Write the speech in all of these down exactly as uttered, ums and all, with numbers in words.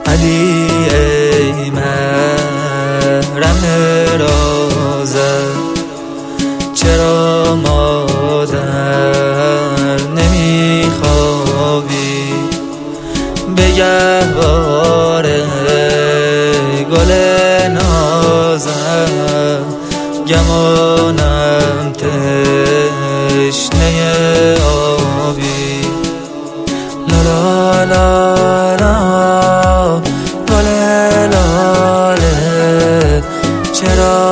علی ای محرم رازم، چرا مادر نمیخوابی؟ به گهوار گل نازم، گمانم تشنه آبی. لا لا لا گل لاله، چرا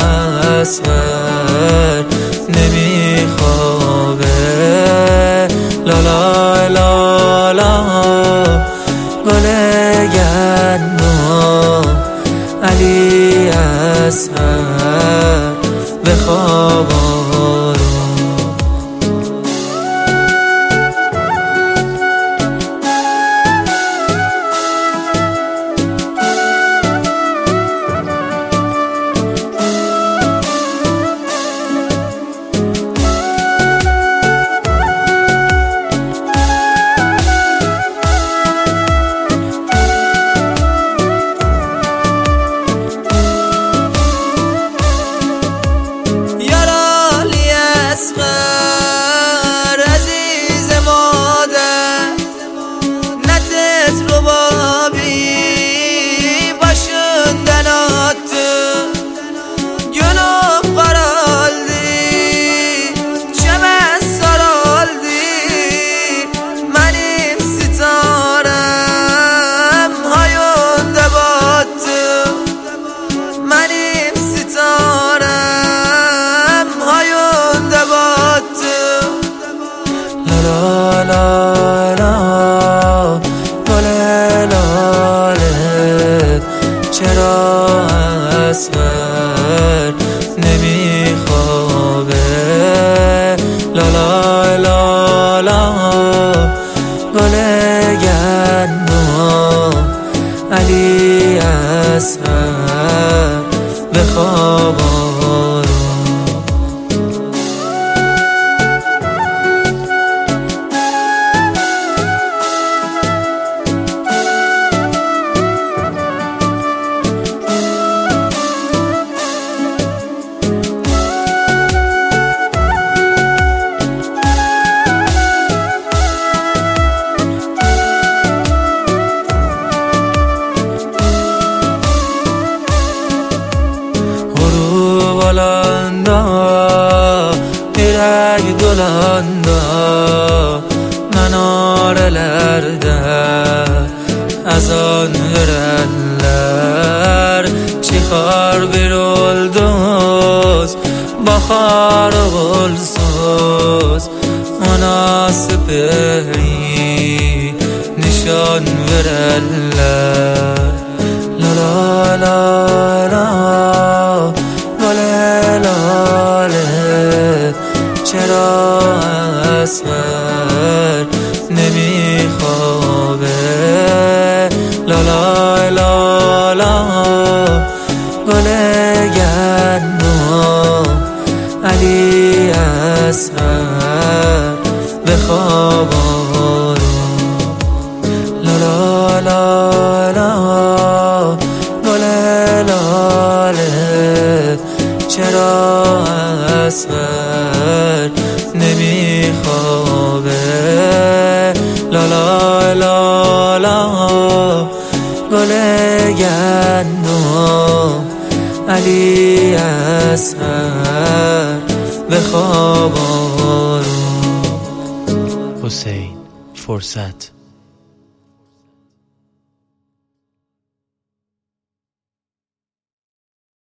اسمر نمیخوابه؟ لا لا لا لا گل گندم، علی اصغر بخواب آروم. لا لا لا گل لاله، چرا اسمر نمیخوابه؟ لا لا لا لا گل گندم، علی اصغر بخواب آروم. Dolanda, yürek dolanda, menarelerde azan verenler çıkar bir olduz, bahar olsuz, münasiperi nişan verenler. La la la la گل لاله، چرا اسمر نمیخوابه؟ لا لا لا لا گل گندم، علی اصغر بخواب آروم. لا لا لا لا گل لاله، چرا اسمر نمیخوابه؟ لا لا لا لا گل گندم، علی اصغر بخواب آروم. حسین فرصت